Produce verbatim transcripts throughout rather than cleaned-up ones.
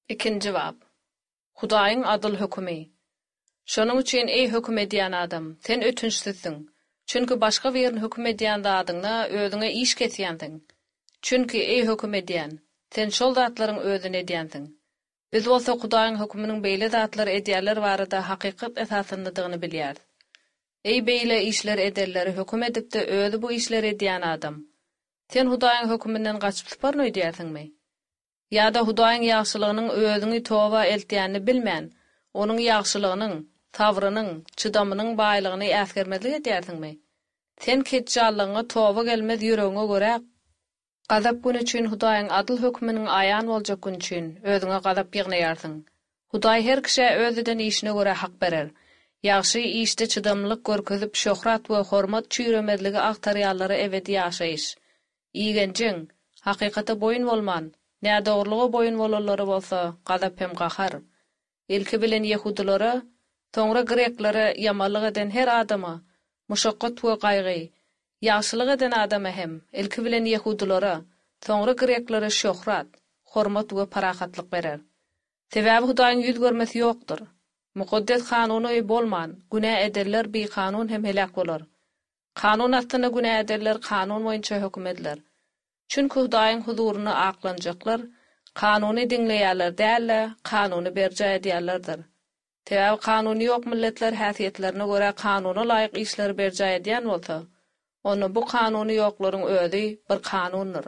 İkinci cevap. Hudaýyň adil hökümi. Şonuň üçin ey höküm edýän adam, sen ötünçsizsiň. Çünki başga birini höküm edýän zadyňda özüňe iş kesýänsiň. Çünki ey höküm edýän, sen şol zatlaryň özüne edýänsiň. Biz bolsa Hudaýyň hökmüniň beýle zatlary edýärler barada hakykat esasyndygyny bilýär. Ey beýle işler edenleri höküm edipde özü bu işleri edýän adam. Sen Hudaýyň hökmünden gaçyp barmy edýärsiňmi? Ýa-da Hudaýyň ýagşylygynyň özüňi toba eltýänini bilmän, onuň ýagşylygynyň, tawrynyň, çydamynyň baýlygyny äsgermezlik edýärsiňmi? Sen ketjallığına toba gelmez ýüregiňe görä gazap günü üçin Hudaýyň adyl hökmüniň aýan boljak gün üçin özüňe gazap ýygnaýarsyň. Hudaý her kişi özüden işine görä hak berer. Ýagşy işde çydamlyk görkezip şöhrat we hormat çüýremezligi aktarýarlary ebedi ýaşaýyş. İýgenjiň, hakykata boyun bolman, näde dogrulyga boyun bolanlary bolsa gazap hem gahar. Ilki bilen Ýehudilary, soňra Greklere ýamanlyk eden her adama muşakkat we gaýgy, ýagşylyk eden adama hem ilki bilen Ýehudilary, soňra Greklere şöhrat, hormat we parahatlyk berer. Sebäbi Hudaýyň ýüz görmesi ýokdur. Mukaddes kanuny bolman, günä edenler bir kanun hem helak bolar. Kanun aslında günä edenler kanun boýunça hökm ediler. Çünki Hudaýyň huzuryna aklanjaklar, kanuny dinleýärler dälle, kanuny berja edýärlerdir. Sebäbi kanuny ýok milletler häsiýetlerine görä kanuny laýyk işler berja edýän bolsa, onu bu kanuny ýoklaryň özi bir kanundyr.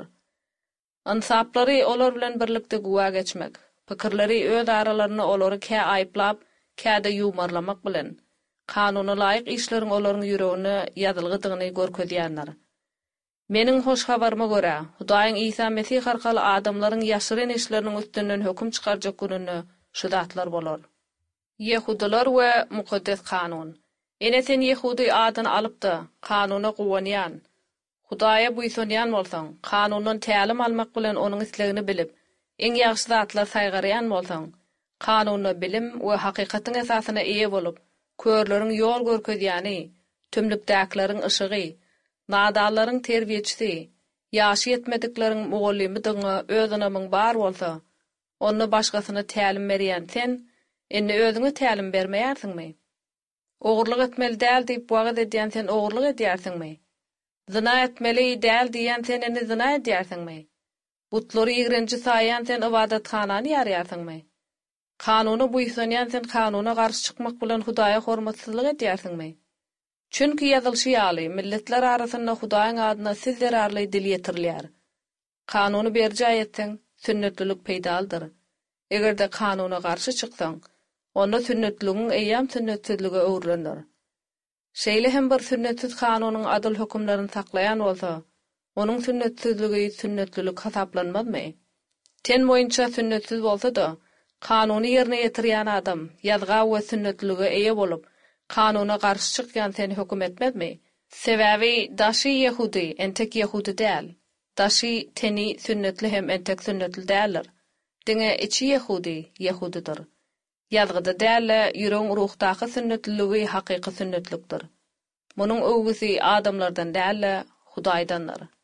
Ansaplary olar bilen birlikde guwa geçmek, pikirleri öz aralaryna olary kä aýplap, käde ýumarlamak bilen kanuny laýyk işleriň olaryň ýüregine ýazylgydygyny görkezýänler. Meniň hoş habaryma görä, Hudaýyň Isa Mesih arkaly adamlaryň ýaşyryn işleriniň üstünden hökm çykarjak gününe şu zatlar bolar. Ýehudiler we mukaddes kanun. Ene sen Ýehudi adyny alypdy, kanuny guwanýan. Hudaýa buýsunýan bolsaň, kanundan tälim almak bilen onuň islegini bilip, eň ýagşy zatlar saýgarýan bolsaň, kanuny bilim we hakykatyň esasyna eýe bolup, körleriň ýol görkezýäni, tümlükdäkleriň ışıgy, nadalaryň terbiýeçisi, ýaşy ýetmedikleriň mugallimydygy özünemiň bar bolsa, onu başgasyna tälim berýän sen, indi özüňe tälim bermeýärsiňmi? Ogurlyk etmeli däl diýip wagt edýän sen ogurlyk edýärsiňmi? Zina etmeli däl diýen sen indi zina edýärsiňmi? Butlary ýigrenji saýan sen ibadathanany ýarýarsyňmy? Kanuny buýsunýan sen kanuna garşy çykmak bilen Hudaýa hormatsyzlyk edýärsiňmi? Çünki ýazylşy milletler arasynda Hudaýyň adyna siz zerarly dil ýetirilýär. Kanuny berja etseň, sünnetlilik peýdaldyr. Egerde kanuna garşy çyksaň, onda sünnetligiň eýýam sünnetsizlige öwrülendir. Şeýle hem bir sünnetsiz kanunyň adyl hökümlerini saklayan bolsa, onuň sünnetsizligi sünnetlilik hasaplanmazmy? Ten boýunça sünnetsiz bolsa-da, kanuny ýerine ýetirýän adam ýazga we sünnetlige eýe bolup, kanuna garşy çykýan seni hökm etmezmi? Sebäbi daşy Ýehudi, entek Ýehudi däl. Daşy teni sünnetli hem entek sünnetli däldir. Diňe içi Ýehudi, Ýehudidir. Ýazgyda dälle ýüregiň ruhdaky sünnetliligi hakyky sünnetlikdir. Munyň öwgüsi adamlardan dälle, Hudaýdandyr.